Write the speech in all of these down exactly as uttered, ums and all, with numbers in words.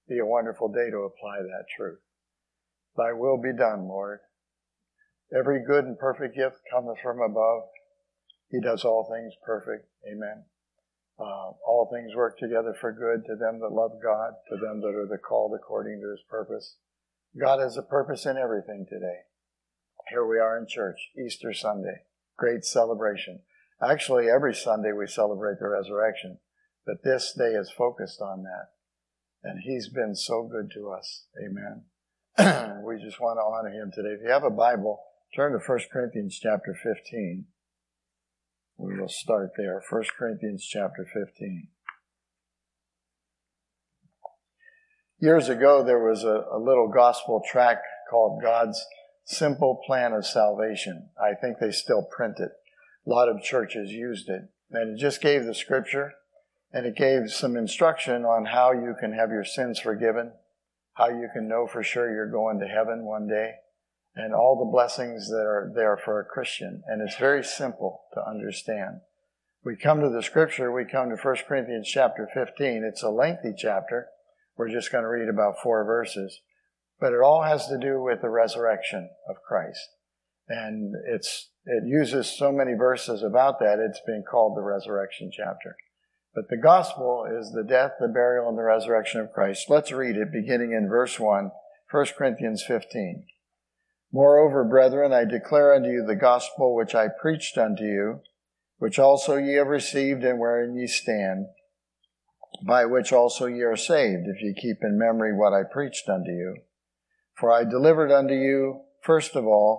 Be a wonderful day to apply that truth. Thy will be done, Lord. Every good and perfect gift cometh from above. He does all things perfect. Amen. Uh, all things work together for good to them that love God, to them that are the called according to his purpose. God has a purpose in everything today. Here we are in church, Easter Sunday. Great celebration. Actually, every Sunday we celebrate the resurrection, but this day is focused on that. And he's been so good to us. Amen. We just want to honor him today. If you have a Bible, turn to First Corinthians chapter fifteen. We will start there. First Corinthians chapter fifteen. Years ago, there was a, a little gospel tract called God's Simple Plan of Salvation. I think they still print it. A lot of churches used it. And it just gave the scripture, and it gave some instruction on how you can have your sins forgiven, how you can know for sure you're going to heaven one day, and all the blessings that are there for a Christian. And it's very simple to understand. We come to the scripture, we come to First Corinthians chapter fifteen. It's a lengthy chapter. We're just going to read about four verses. But it all has to do with the resurrection of Christ. And it's it uses so many verses about that, it's been called the resurrection chapter. But the gospel is the death, the burial, and the resurrection of Christ. Let's read it beginning in verse one, First Corinthians fifteen. Moreover, brethren, I declare unto you the gospel which I preached unto you, which also ye have received and wherein ye stand, by which also ye are saved, if ye keep in memory what I preached unto you. For I delivered unto you, first of all,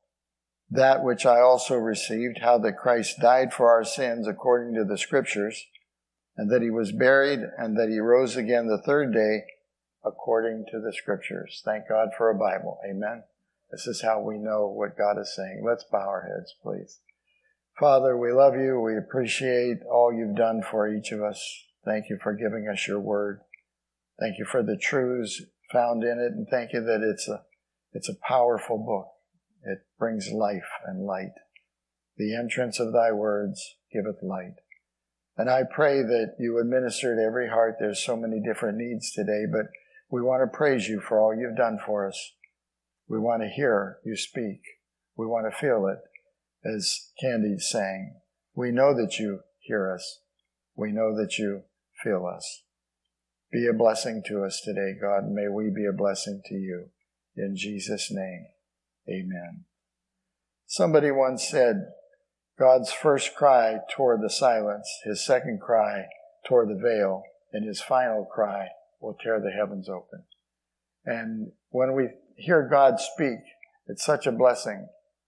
that which I also received, how that Christ died for our sins according to the Scriptures, and that he was buried, and that he rose again the third day according to the Scriptures. Thank God for a Bible. Amen. This is how we know what God is saying. Let's bow our heads, please. Father, we love you. We appreciate all you've done for each of us. Thank you for giving us your word. Thank you for the truths found in it, and thank you that it's a it's a powerful book. It brings life and light. The entrance of thy words giveth light. And I pray that you would minister to every heart. There's so many different needs today, but we want to praise you for all you've done for us. We want to hear you speak. We want to feel it, as Candy sang. We know that you hear us. We know that you feel us. Be a blessing to us today, God. May we be a blessing to you. In Jesus' name, amen. Somebody once said, God's first cry tore the silence, his second cry tore the veil, and his final cry will tear the heavens open. And when we hear God speak, it's such a blessing.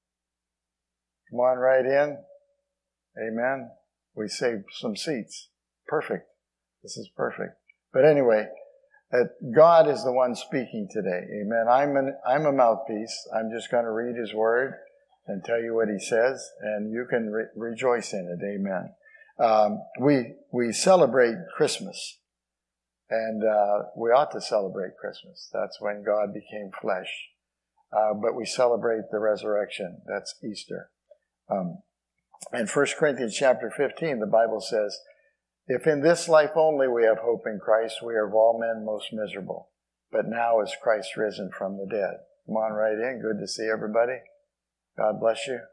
Come on right in. Amen. We saved some seats. Perfect. This is perfect. But anyway, that God is the one speaking today. Amen. I'm an, I'm a mouthpiece. I'm just going to read his word and tell you what he says, and you can re- rejoice in it. Amen. Um, we we celebrate Christmas, and uh, we ought to celebrate Christmas. That's when God became flesh. Uh, but we celebrate the resurrection. That's Easter. Um, in First Corinthians chapter fifteen, the Bible says, if in this life only we have hope in Christ, we are of all men most miserable. But now is Christ risen from the dead. Come on right in. Good to see everybody. God bless you.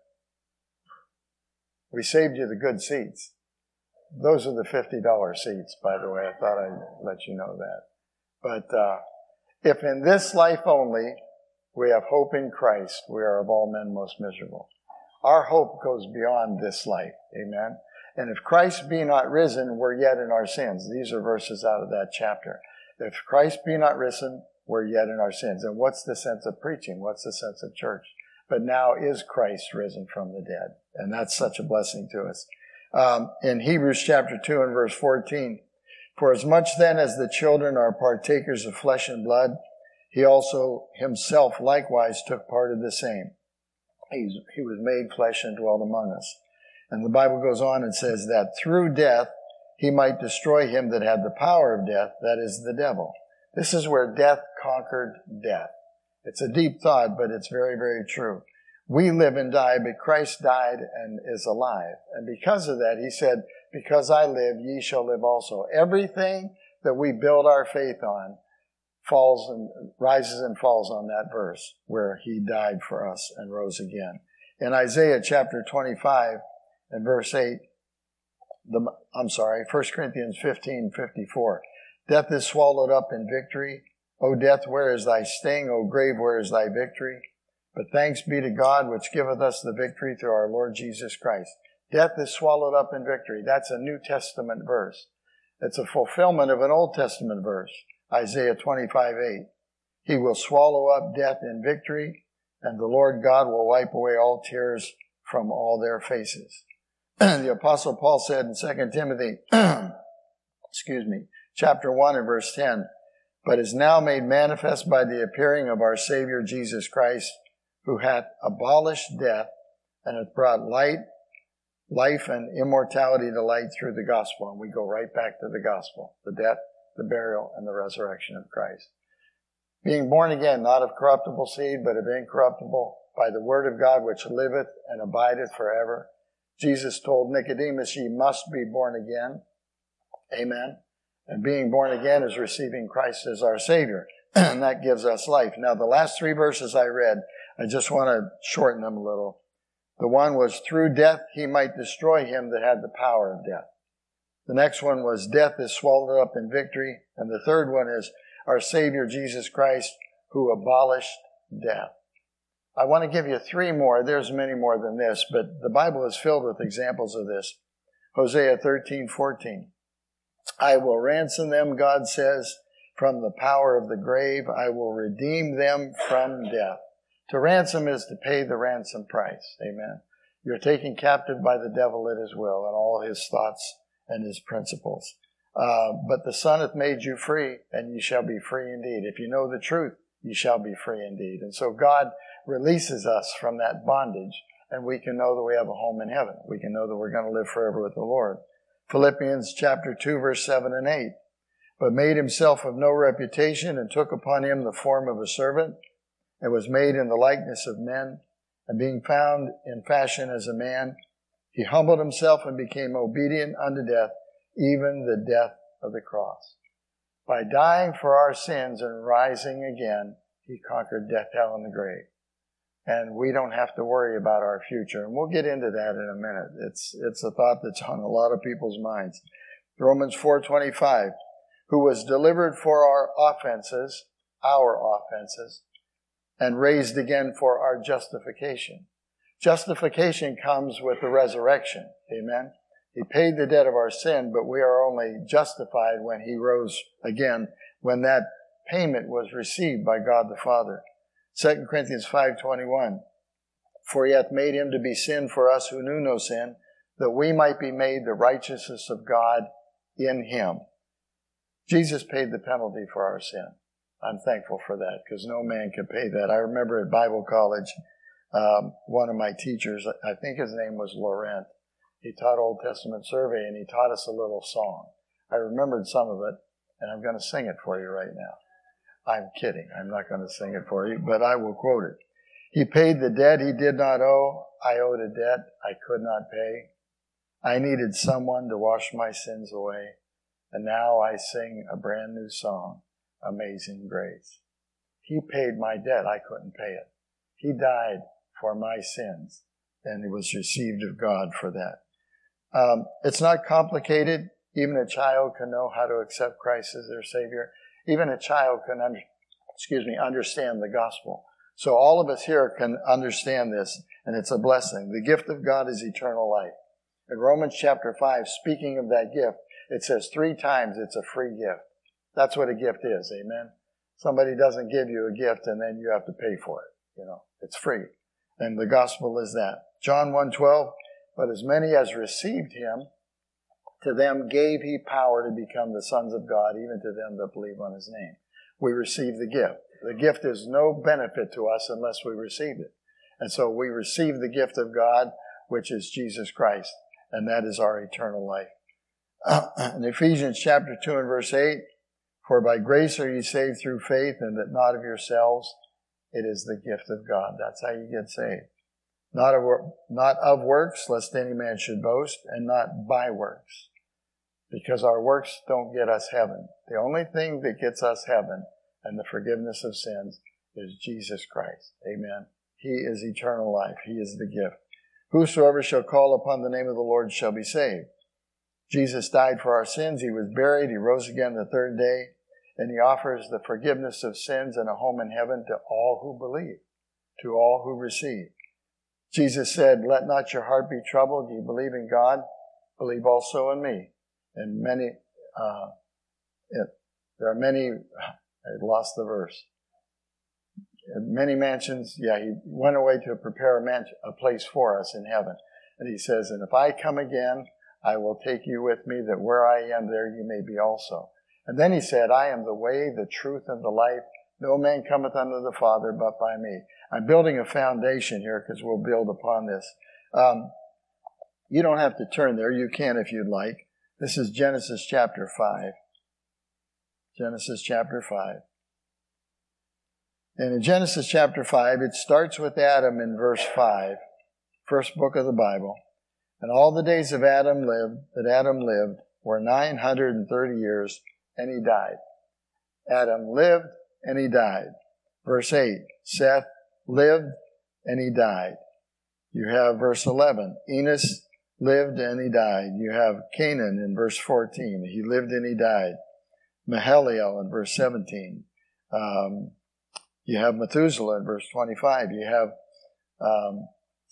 We saved you the good seats. Those are the fifty dollar seats, by the way. I thought I'd let you know that. But uh, if in this life only we have hope in Christ, we are of all men most miserable. Our hope goes beyond this life. Amen. And if Christ be not risen, we're yet in our sins. These are verses out of that chapter. If Christ be not risen, we're yet in our sins. And what's the sense of preaching? What's the sense of church? But now is Christ risen from the dead. And that's such a blessing to us. Um, in Hebrews chapter two and verse fourteen, for as much then as the children are partakers of flesh and blood, he also himself likewise took part of the same. He's, he was made flesh and dwelt among us. And the Bible goes on and says that through death, he might destroy him that had the power of death, that is the devil. This is where death conquered death. It's a deep thought, but it's very, very true. We live and die, but Christ died and is alive. And because of that, he said, because I live, ye shall live also. Everything that we build our faith on falls and rises and falls on that verse where he died for us and rose again. In Isaiah chapter twenty-five and verse eight, the, I'm sorry, First Corinthians fifteen fifty-four. Death is swallowed up in victory. O death, where is thy sting? O grave, where is thy victory? But thanks be to God, which giveth us the victory through our Lord Jesus Christ. Death is swallowed up in victory. That's a New Testament verse. It's a fulfillment of an Old Testament verse, Isaiah twenty-five eight. He will swallow up death in victory, and the Lord God will wipe away all tears from all their faces. The Apostle Paul said in Second Timothy, excuse me, chapter one and verse ten, but is now made manifest by the appearing of our Savior Jesus Christ, who hath abolished death and hath brought light, life and immortality to light through the gospel. And we go right back to the gospel, the death, the burial, and the resurrection of Christ. Being born again, not of corruptible seed, but of incorruptible, by the word of God which liveth and abideth forever. Jesus told Nicodemus, ye must be born again. Amen. And being born again is receiving Christ as our Savior. And that gives us life. Now, the last three verses I read, I just want to shorten them a little. The one was, through death he might destroy him that had the power of death. The next one was, death is swallowed up in victory. And the third one is, our Savior Jesus Christ, who abolished death. I want to give you three more. There's many more than this, but the Bible is filled with examples of this. Hosea thirteen fourteen. I will ransom them, God says, from the power of the grave. I will redeem them from death. To ransom is to pay the ransom price. Amen. You're taken captive by the devil at his will and all his thoughts and his principles. Uh, but the Son hath made you free, and ye shall be free indeed. If you know the truth, ye shall be free indeed. And so God releases us from that bondage, and we can know that we have a home in heaven. We can know that we're going to live forever with the Lord. Philippians chapter two, verse seven and eight. But made himself of no reputation, and took upon him the form of a servant, and was made in the likeness of men. And being found in fashion as a man, he humbled himself and became obedient unto death, even the death of the cross. By dying for our sins and rising again, he conquered death, hell, and the grave. And we don't have to worry about our future. And we'll get into that in a minute. It's, it's a thought that's on a lot of people's minds. Romans four twenty-five, who was delivered for our offenses, our offenses, and raised again for our justification. Justification comes with the resurrection. Amen. He paid the debt of our sin, but we are only justified when he rose again, when that payment was received by God the Father. Second Corinthians five twenty-one, for he hath made him to be sin for us who knew no sin, that we might be made the righteousness of God in him. Jesus paid the penalty for our sin. I'm thankful for that, because no man can pay that. I remember at Bible college, um, one of my teachers, I think his name was Laurent, he taught Old Testament survey, and he taught us a little song. I remembered some of it, and I'm going to sing it for you right now. I'm kidding. I'm not going to sing it for you, but I will quote it. He paid the debt he did not owe. I owed a debt I could not pay. I needed someone to wash my sins away. And now I sing a brand new song, Amazing Grace. He paid my debt. I couldn't pay it. He died for my sins, and it was received of God for that. Um, it's not complicated. Even a child can know how to accept Christ as their Savior. Even a child can, under, excuse me, understand the gospel. So all of us here can understand this, and it's a blessing. The gift of God is eternal life. In Romans chapter five, speaking of that gift, it says three times it's a free gift. That's what a gift is, amen? Somebody doesn't give you a gift and then you have to pay for it. You know, it's free. And the gospel is that. John one twelve, but as many as received him, to them gave he power to become the sons of God, even to them that believe on his name. We receive the gift. The gift is no benefit to us unless we receive it. And so we receive the gift of God, which is Jesus Christ, and that is our eternal life. Uh, in Ephesians chapter two and verse eight, for by grace are ye saved through faith, and that not of yourselves, it is the gift of God. That's how you get saved. Not of, not of works, lest any man should boast, and not by works. Because our works don't get us heaven. The only thing that gets us heaven and the forgiveness of sins is Jesus Christ. Amen. He is eternal life. He is the gift. Whosoever shall call upon the name of the Lord shall be saved. Jesus died for our sins. He was buried. He rose again the third day. And he offers the forgiveness of sins and a home in heaven to all who believe, to all who receive. Jesus said, let not your heart be troubled. You believe in God, believe also in me. And many, uh, it, there are many, I lost the verse. Many mansions, yeah, he went away to prepare a, mansion, a place for us in heaven. And he says, and if I come again, I will take you with me, that where I am, there you may be also. And then he said, I am the way, the truth, and the life. No man cometh unto the Father but by me. I'm building a foundation here because we'll build upon this. Um, you don't have to turn there. You can if you'd like. This is Genesis chapter five. Genesis chapter five. And in Genesis chapter five, it starts with Adam in verse five, first book of the Bible. And all the days of Adam lived, that Adam lived, were nine hundred thirty years, and he died. Adam lived, and he died. Verse eight, Seth lived, and he died. You have verse eleven, Enos lived, and he died. You have Canaan in verse fourteen, he lived, and he died. Mahalalel in verse seventeen. Um, You have Methuselah in verse twenty-five. You have, um,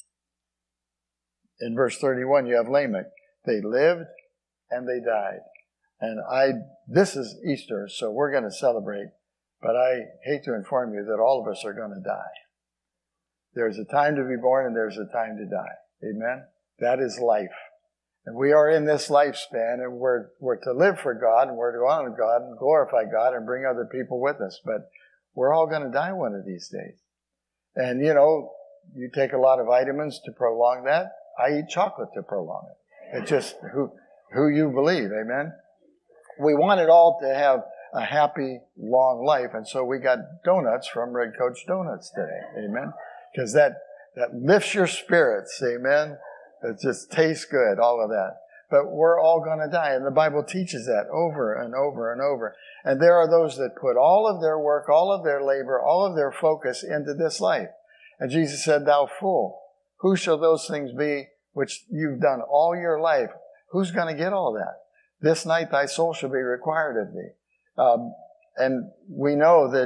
in verse thirty-one, you have Lamech. They lived and they died. And I, this is Easter, so we're going to celebrate. But I hate to inform you that all of us are going to die. There's a time to be born and there's a time to die. Amen? That is life. And we are in this lifespan, and we're, we're to live for God, and we're to honor God and glorify God and bring other people with us. But we're all going to die one of these days. And, you know, you take a lot of vitamins to prolong that. I eat chocolate to prolong it. It's just who, who you believe. Amen? We want it all to have a happy, long life. And so we got donuts from Red Coach Donuts today. Amen? Because that, that lifts your spirits. Amen? It just tastes good, all of that. But we're all going to die. And the Bible teaches that over and over and over. And there are those that put all of their work, all of their labor, all of their focus into this life. And Jesus said, thou fool, who shall those things be which you've done all your life? Who's going to get all that? This night thy soul shall be required of thee. Um, and we know that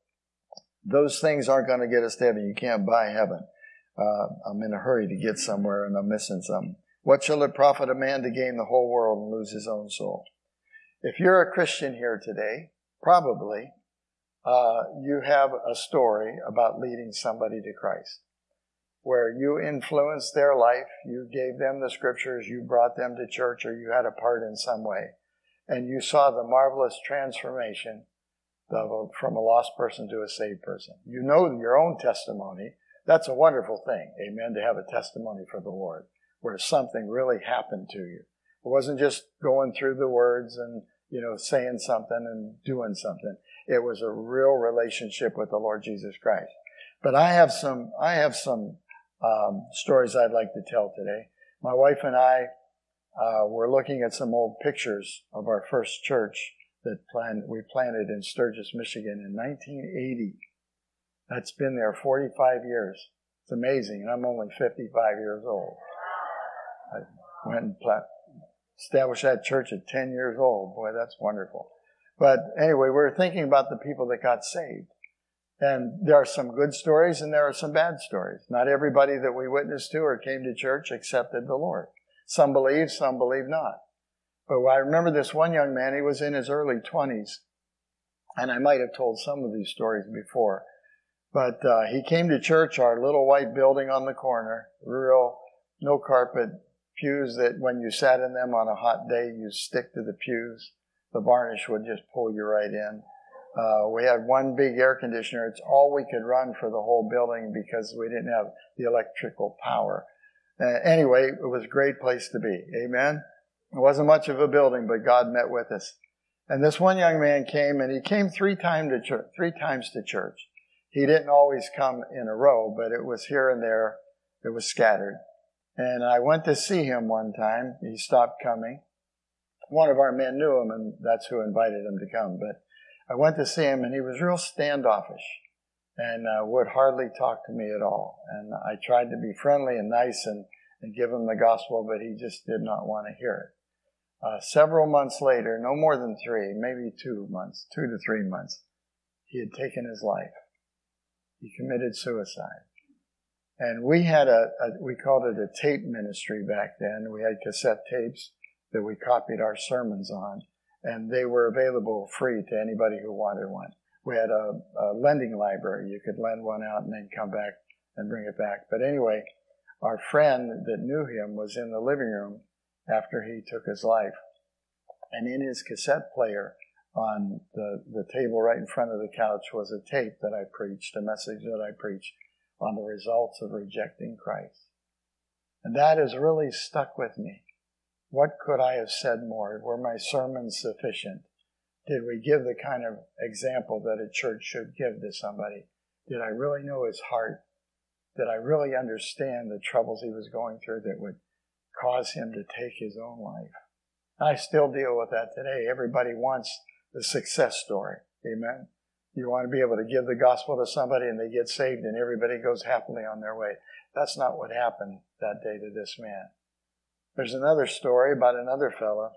those things aren't going to get us to heaven. You can't buy heaven. Uh, I'm in a hurry to get somewhere and I'm missing something. What shall it profit a man to gain the whole world and lose his own soul? If you're a Christian here today, probably uh, you have a story about leading somebody to Christ, where you influenced their life, you gave them the scriptures, you brought them to church, or you had a part in some way, and you saw the marvelous transformation of, from a lost person to a saved person. You know your own testimony. That's a wonderful thing, amen, to have a testimony for the Lord, where something really happened to you. It wasn't just going through the words and, you know, saying something and doing something. It was a real relationship with the Lord Jesus Christ. But I have some, I have some um, stories I'd like to tell today. My wife and I uh, were looking at some old pictures of our first church that planned, we planted in Sturgis, Michigan in nineteen eighty. That's been there forty-five years. It's amazing. And I'm only fifty-five years old. I went and plant, established that church at ten years old. Boy, that's wonderful. But anyway, we were thinking about the people that got saved. And there are some good stories and there are some bad stories. Not everybody that we witnessed to or came to church accepted the Lord. Some believe, some believe not. But I remember this one young man, he was in his early twenties. And I might have told some of these stories before. But uh, he came to church, our little white building on the corner, real, no carpet, pews that when you sat in them on a hot day, you stick to the pews. The varnish would just pull you right in. Uh, we had one big air conditioner. It's all we could run for the whole building because we didn't have the electrical power. Uh, anyway, it was a great place to be. Amen? It wasn't much of a building, but God met with us. And this one young man came, and he came three, time to church, three times to church. He didn't always come in a row, but it was here and there. It was scattered. And I went to see him one time. He stopped coming. One of our men knew him, and that's who invited him to come. But I went to see him, and he was real standoffish and uh, would hardly talk to me at all. And I tried to be friendly and nice and, and give him the gospel, but he just did not want to hear it. Uh, several months later, no more than three, maybe two months, two to three months, he had taken his life. He committed suicide. And we had a, a, we called it a tape ministry back then. We had cassette tapes that we copied our sermons on, and they were available free to anybody who wanted one. We had a, a lending library. You could lend one out and then come back and bring it back. But anyway, our friend that knew him was in the living room after he took his life. And in his cassette player on the, the table right in front of the couch was a tape that I preached, a message that I preached on the results of rejecting Christ. And that has really stuck with me. What could I have said more? Were my sermons sufficient? Did we give the kind of example that a church should give to somebody? Did I really know his heart? Did I really understand the troubles he was going through that would cause him to take his own life? I still deal with that today. Everybody wants the success story. Amen? You want to be able to give the gospel to somebody and they get saved and everybody goes happily on their way. That's not what happened that day to this man. There's another story about another fellow.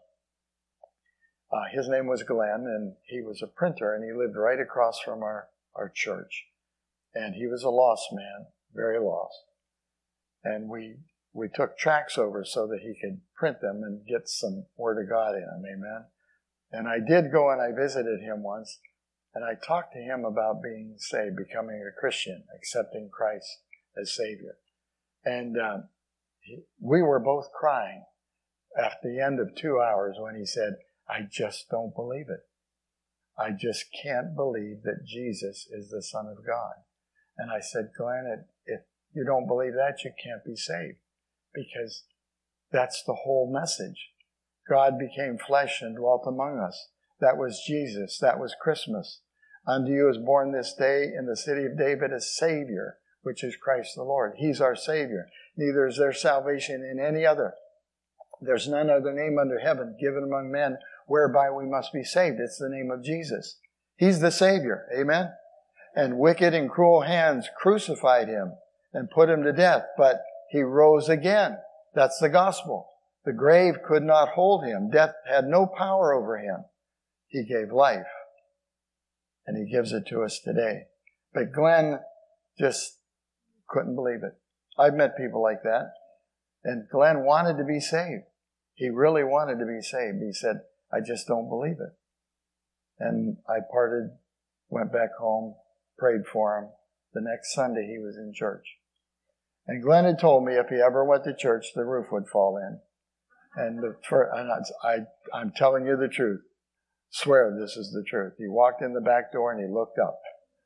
Uh, his name was Glenn, and he was a printer, and he lived right across from our, our church. And he was a lost man, very lost. And we we took tracts over so that he could print them and get some Word of God in them, amen? And I did go and I visited him once, and I talked to him about being saved, becoming a Christian, accepting Christ as Savior. And um, he, we were both crying at the end of two hours when he said, I just don't believe it. I just can't believe that Jesus is the Son of God. And I said, Glenn, if you don't believe that, you can't be saved. Because that's the whole message. God became flesh and dwelt among us. That was Jesus. That was Christmas. Unto you is born this day in the city of David a Savior, which is Christ the Lord. He's our Savior. Neither is there salvation in any other. There's none other name under heaven given among men whereby we must be saved. It's the name of Jesus. He's the Savior. Amen? And wicked and cruel hands crucified him and put him to death. But he rose again. That's the gospel. The grave could not hold him. Death had no power over him. He gave life. And he gives it to us today. But Glenn just couldn't believe it. I've met people like that. And Glenn wanted to be saved. He really wanted to be saved. He said, I just don't believe it. And I parted, went back home, prayed for him. The next Sunday he was in church. And Glenn had told me if he ever went to church, the roof would fall in. And, the, and I, I, I'm telling you the truth. Swear this is the truth. He walked in the back door and he looked up.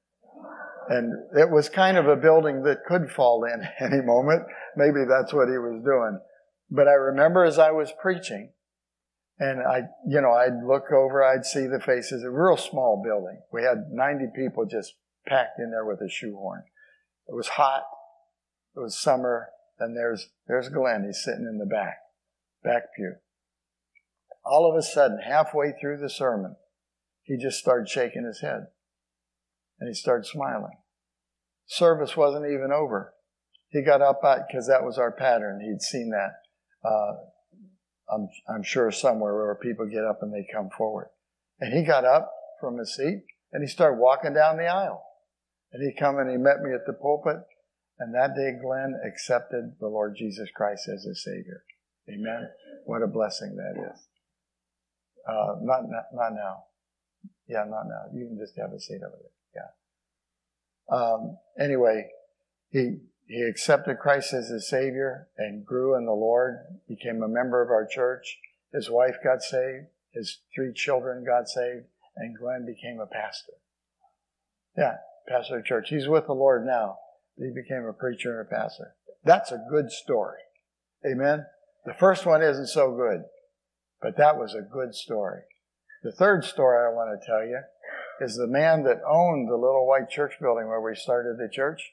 And it was kind of a building that could fall in any moment. Maybe that's what he was doing. But I remember as I was preaching, and I, you know, I'd look over, I'd see the faces. A real small building. We had ninety people just packed in there with a shoehorn. It was hot. It was summer. And there's, there's Glenn. He's sitting in the back, back pew. All of a sudden, halfway through the sermon, he just started shaking his head. And he started smiling. Service wasn't even over. He got up, because that was our pattern. He'd seen that, uh, I'm, I'm sure somewhere where people get up and they come forward. And he got up from his seat and he started walking down the aisle. And he come and he met me at the pulpit. And that day, Glenn accepted the Lord Jesus Christ as his Savior. Amen. What a blessing that is. Uh, not, not, not now. Yeah, not now. You can just have a seat over there. Yeah. Um, anyway, he, he accepted Christ as his Savior and grew in the Lord, became a member of our church. His wife got saved. His three children got saved. And Glenn became a pastor. Yeah, pastor of church. He's with the Lord now. He became a preacher and a pastor. That's a good story. Amen? The first one isn't so good, but that was a good story. The third story I want to tell you is the man that owned the little white church building where we started the church.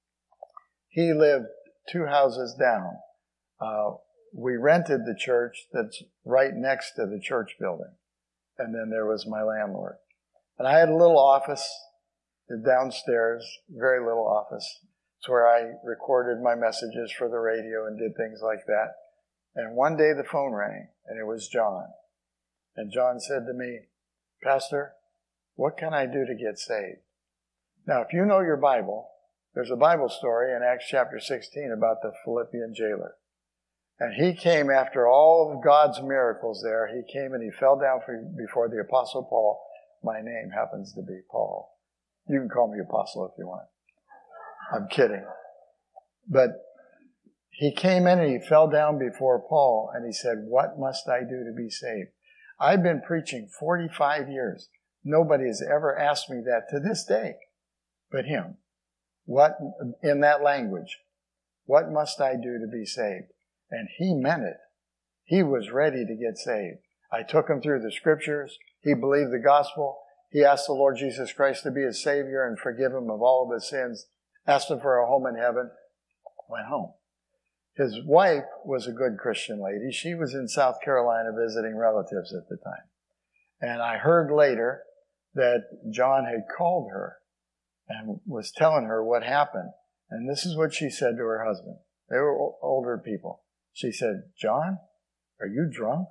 He lived two houses down. Uh, we rented the church that's right next to the church building. And then there was my landlord. And I had a little office downstairs, very little office. It's where I recorded my messages for the radio and did things like that. And one day the phone rang, and it was John. And John said to me, Pastor, what can I do to get saved? Now, if you know your Bible, there's a Bible story in Acts chapter sixteen about the Philippian jailer. And he came after all of God's miracles there. He came and he fell down before the Apostle Paul. My name happens to be Paul. You can call me Apostle if you want. I'm kidding. But he came in and he fell down before Paul and he said, what must I do to be saved? I've been preaching forty-five years. Nobody has ever asked me that to this day but him. What, in that language, what must I do to be saved? And he meant it. He was ready to get saved. I took him through the scriptures. He believed the gospel. He asked the Lord Jesus Christ to be his Savior and forgive him of all of his sins. Asked him for a home in heaven. Went home. His wife was a good Christian lady. She was in South Carolina visiting relatives at the time. And I heard later that John had called her and was telling her what happened. And this is what she said to her husband. They were older people. She said, John, are you drunk?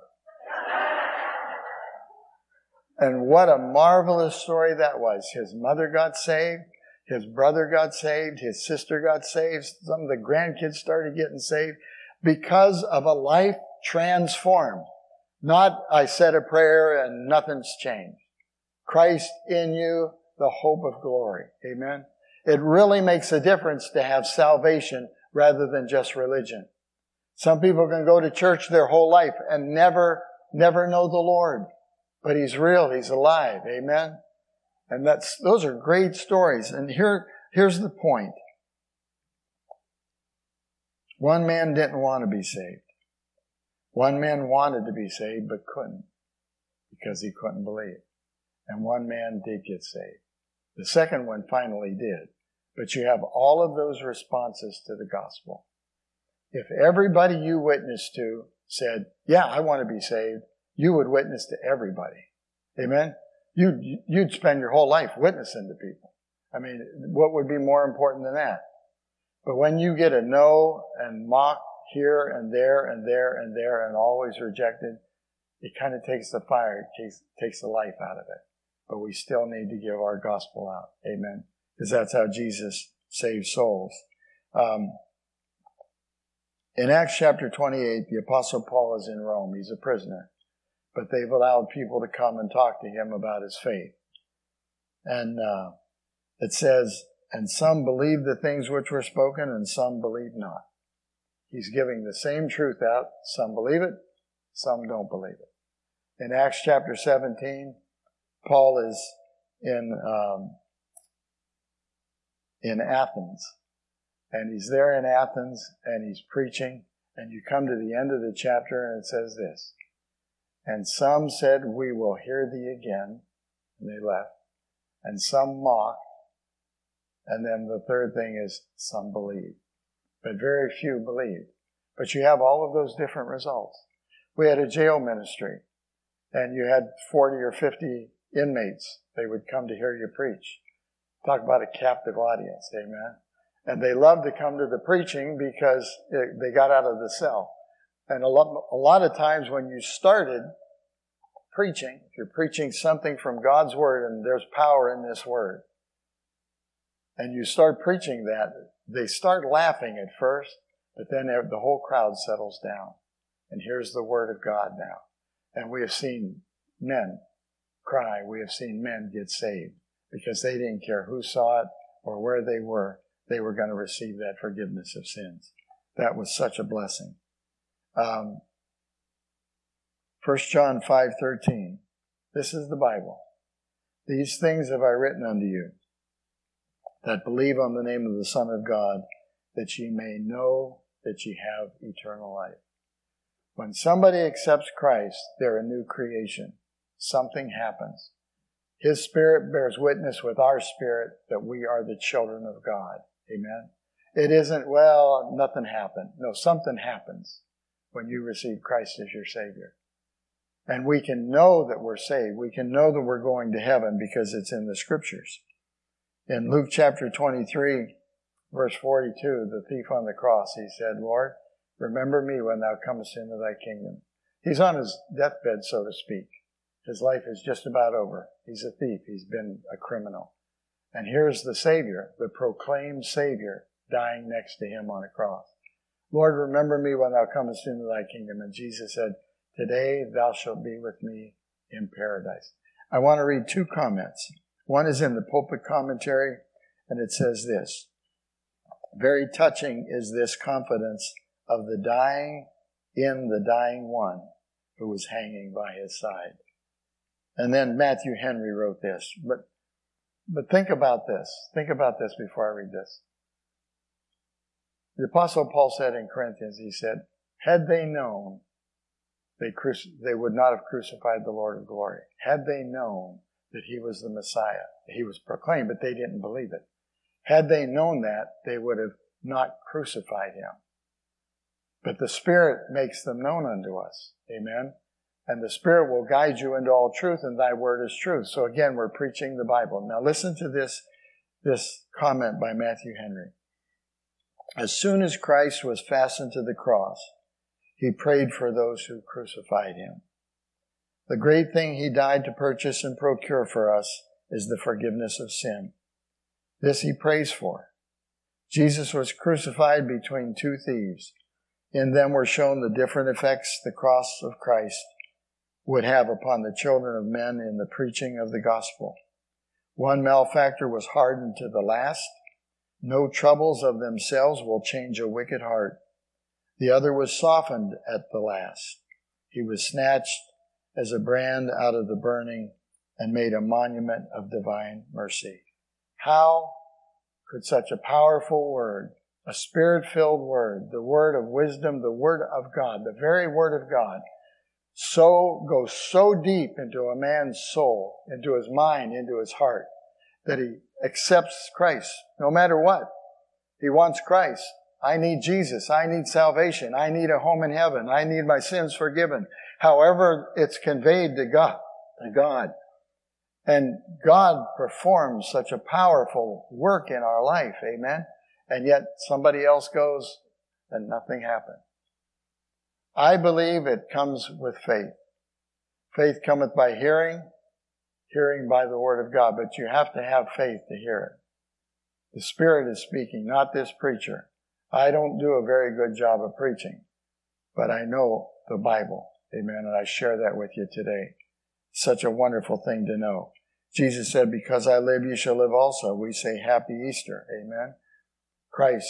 And what a marvelous story that was. His mother got saved. His brother got saved. His sister got saved. Some of the grandkids started getting saved because of a life transformed. Not, I said a prayer and nothing's changed. Christ in you, the hope of glory. Amen. It really makes a difference to have salvation rather than just religion. Some people can go to church their whole life and never, never know the Lord. But He's real. He's alive. Amen. And that's, those are great stories. And here, here's the point. One man didn't want to be saved. One man wanted to be saved but couldn't because he couldn't believe. And one man did get saved. The second one finally did. But you have all of those responses to the gospel. If everybody you witnessed to said, yeah, I want to be saved, you would witness to everybody. Amen? You'd, you'd spend your whole life witnessing to people. I mean, what would be more important than that? But when you get a no and mocked here and there and there and there and always rejected, it kind of takes the fire, it takes, takes the life out of it. But we still need to give our gospel out. Amen? Because that's how Jesus saves souls. Um, in Acts chapter twenty-eight, the Apostle Paul is in Rome. He's a prisoner. But they've allowed people to come and talk to him about his faith. And uh, it says, and some believed the things which were spoken, and some believed not. He's giving the same truth out. Some believe it, some don't believe it. In Acts chapter seventeen, Paul is in um, in Athens. And he's there in Athens, and he's preaching. And you come to the end of the chapter, and it says this. And some said, we will hear thee again. And they left. And some mocked. And then the third thing is some believed. But very few believed. But you have all of those different results. We had a jail ministry. And you had forty or fifty inmates. They would come to hear you preach. Talk about a captive audience. Amen. And they loved to come to the preaching because it, they got out of the cell. And a lot, a lot of times when you started preaching, if you're preaching something from God's Word, and there's power in this Word, and you start preaching that, they start laughing at first, but then the whole crowd settles down. And here's the Word of God now. And we have seen men cry. We have seen men get saved because they didn't care who saw it or where they were. They were going to receive that forgiveness of sins. That was such a blessing. Um, First John five thirteen. This is the Bible. These things have I written unto you, that believe on the name of the Son of God, that ye may know that ye have eternal life. When somebody accepts Christ, they're a new creation. Something happens. His Spirit bears witness with our spirit that we are the children of God. Amen. It isn't, well, nothing happened. No, something happens when you receive Christ as your Savior. And we can know that we're saved. We can know that we're going to heaven because it's in the Scriptures. In Luke chapter twenty-three, verse forty-two, the thief on the cross, he said, Lord, remember me when thou comest into thy kingdom. He's on his deathbed, so to speak. His life is just about over. He's a thief. He's been a criminal. And here's the Savior, the proclaimed Savior, dying next to him on a cross. Lord, remember me when thou comest into thy kingdom. And Jesus said, today thou shalt be with me in paradise. I want to read two comments. One is in the pulpit commentary, and it says this: very touching is this confidence of the dying in the dying one who was hanging by his side. And then Matthew Henry wrote this. But, but think about this. Think about this before I read this. The Apostle Paul said in Corinthians, he said, had they known, they, cruci- they would not have crucified the Lord of glory. Had they known that he was the Messiah, he was proclaimed, but they didn't believe it. Had they known that, they would have not crucified him. But the Spirit makes them known unto us. Amen. And the Spirit will guide you into all truth, and thy word is truth. So again, we're preaching the Bible. Now listen to this, this comment by Matthew Henry. As soon as Christ was fastened to the cross, he prayed for those who crucified him. The great thing he died to purchase and procure for us is the forgiveness of sin. This he prays for. Jesus was crucified between two thieves. In them were shown the different effects the cross of Christ would have upon the children of men in the preaching of the gospel. One malefactor was hardened to the last. No troubles of themselves will change a wicked heart. The other was softened at the last. He was snatched as a brand out of the burning and made a monument of divine mercy. How could such a powerful word, a Spirit-filled word, the word of wisdom, the word of God, the very word of God, so go so deep into a man's soul, into his mind, into his heart, that he accepts Christ no matter what? He wants Christ. I need Jesus. I need salvation. I need a home in heaven. I need my sins forgiven. However it's conveyed to God, to God. And God performs such a powerful work in our life. Amen. And yet somebody else goes and nothing happened. I believe it comes with faith. Faith cometh by hearing, hearing by the word of God. But you have to have faith to hear it. The Spirit is speaking, not this preacher. I don't do a very good job of preaching, but I know the Bible. Amen. And I share that with you today. Such a wonderful thing to know. Jesus said, because I live, you shall live also. We say happy Easter. Amen. Christ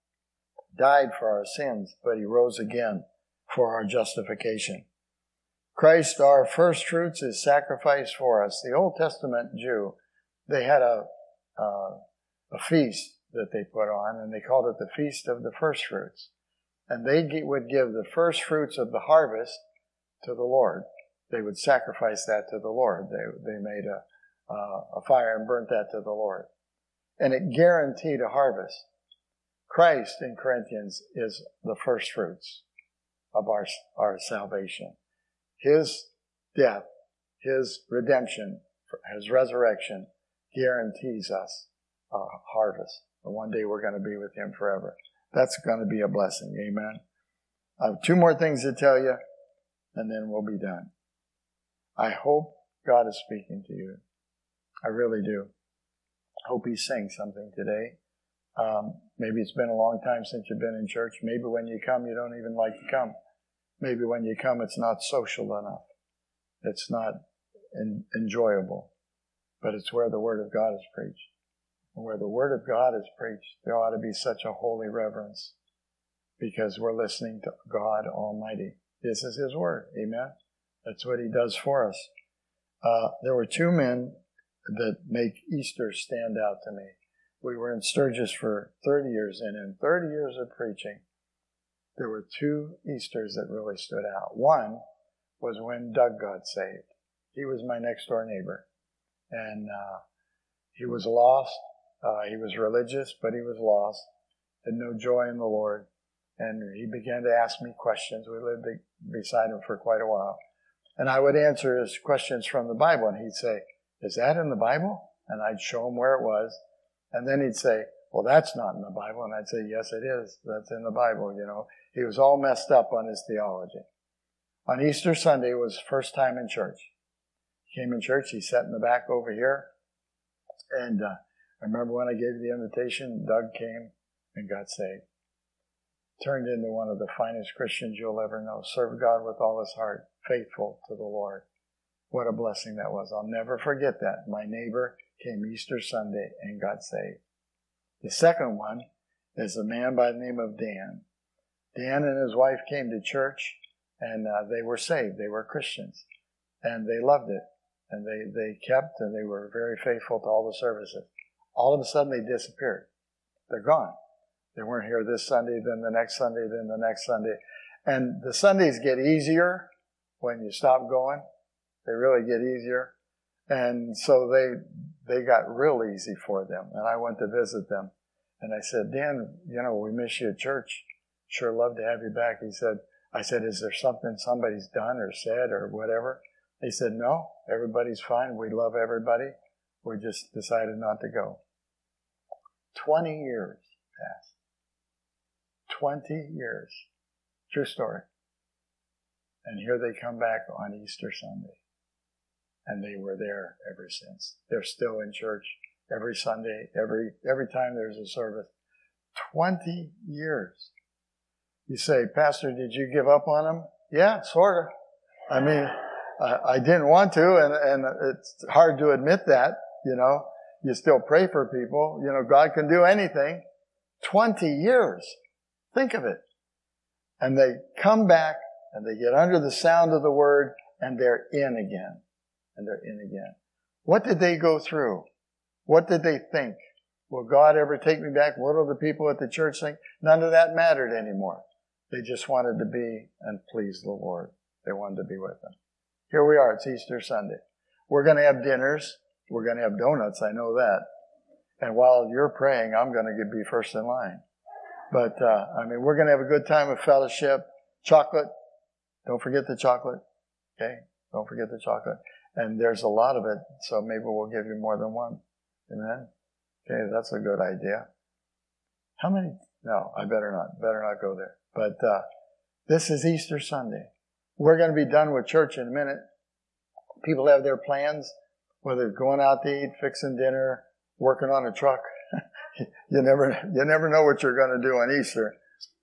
died for our sins, but he rose again for our justification. Christ, our first fruits, is sacrificed for us. The Old Testament Jew, they had a, uh, a feast that they put on, and they called it the Feast of the First Fruits. And they would give the first fruits of the harvest to the Lord. They would sacrifice that to the Lord. They, they made a, uh, a fire and burnt that to the Lord. And it guaranteed a harvest. Christ in Corinthians is the first fruits of our, our salvation. His death, his redemption, his resurrection guarantees us a harvest. And one day we're going to be with him forever. That's going to be a blessing. Amen. I have two more things to tell you, and then we'll be done. I hope God is speaking to you. I really do. I hope he's saying something today. Um, maybe it's been a long time since you've been in church. Maybe when you come, you don't even like to come. Maybe when you come, it's not social enough. It's not en- enjoyable. But it's where the Word of God is preached. And where the Word of God is preached, there ought to be such a holy reverence because we're listening to God Almighty. This is His Word. Amen? That's what He does for us. Uh, there were two men that make Easter stand out to me. We were in Sturgis for thirty years, and in thirty years of preaching, there were two Easters that really stood out. One was when Doug got saved. He was my next door neighbor. And uh, he was lost. Uh, he was religious, but he was lost. Had no joy in the Lord. And he began to ask me questions. We lived be- beside him for quite a while. And I would answer his questions from the Bible, and he'd say, is that in the Bible? And I'd show him where it was. And then he'd say, well, that's not in the Bible. And I'd say, yes, it is. That's in the Bible, you know. He was all messed up on his theology. On Easter Sunday, it was his first time in church. He came in church. He sat in the back over here. And uh, I remember when I gave you the invitation, Doug came and got saved. Turned into one of the finest Christians you'll ever know. Served God with all his heart. Faithful to the Lord. What a blessing that was. I'll never forget that. My neighbor came Easter Sunday and got saved. The second one is a man by the name of Dan. Dan and his wife came to church, and uh, they were saved. They were Christians, and they loved it. And they, they kept, and they were very faithful to all the services. All of a sudden, they disappeared. They're gone. They weren't here this Sunday, then the next Sunday, then the next Sunday. And the Sundays get easier when you stop going. They really get easier. And so they they got real easy for them. And I went to visit them. And I said, Dan, you know, we miss you at church. Sure love to have you back. He said, I said, is there something somebody's done or said or whatever? He said, no, everybody's fine. We love everybody. We just decided not to go. Twenty years passed. Twenty years. True story. And here they come back on Easter Sunday. And they were there ever since. They're still in church every Sunday, every every time there's a service. Twenty years. You say, Pastor, did you give up on them? Yeah, sort of. I mean, I, I didn't want to, and, and it's hard to admit that, you know. You still pray for people. You know, God can do anything. Twenty years. Think of it. And they come back, and they get under the sound of the word, and they're in again. And they're in again. What did they go through? What did they think? Will God ever take me back? What will the people at the church think? None of that mattered anymore. They just wanted to be and please the Lord. They wanted to be with Him. Here we are. It's Easter Sunday. We're going to have dinners. We're going to have donuts. I know that. And while you're praying, I'm going to be first in line. But, uh, I mean, we're going to have a good time of fellowship. Chocolate. Don't forget the chocolate. Okay? Don't forget the chocolate. And there's a lot of it, so maybe we'll give you more than one. Amen? Okay, that's a good idea. How many? No, I better not. Better not go there. But uh, this is Easter Sunday. We're going to be done with church in a minute. People have their plans, whether it's going out to eat, fixing dinner, working on a truck. you never, you never know what you're going to do on Easter.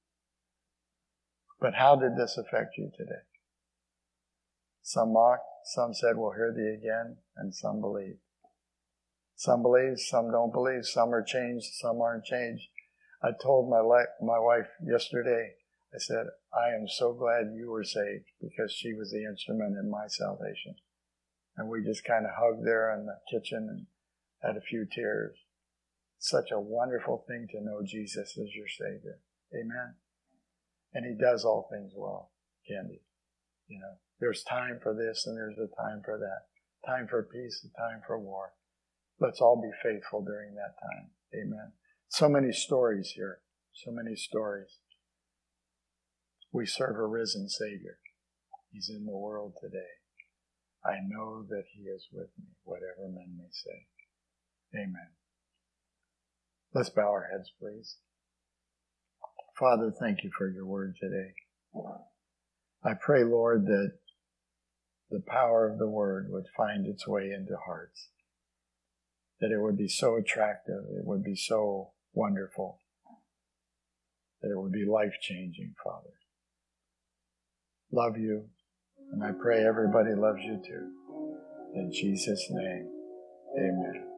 But how did this affect you today? Some mocked, some said, we'll hear thee again, and some believe. Some believe, some don't believe, some are changed, some aren't changed. I told my li- my wife yesterday, I said, I am so glad you were saved because she was the instrument in my salvation. And we just kind of hugged there in the kitchen and had a few tears. Such a wonderful thing to know Jesus as your Savior. Amen. And He does all things well, Candy. You know, there's time for this and there's a time for that. Time for peace and time for war. Let's all be faithful during that time. Amen. So many stories here. So many stories. We serve a risen Savior. He's in the world today. I know that He is with me, whatever men may say. Amen. Let's bow our heads, please. Father, thank you for your word today. I pray, Lord, that the power of the word would find its way into hearts. That it would be so attractive, it would be so wonderful, that it would be life-changing, Father. Love you, and I pray everybody loves you too. In Jesus' name, amen.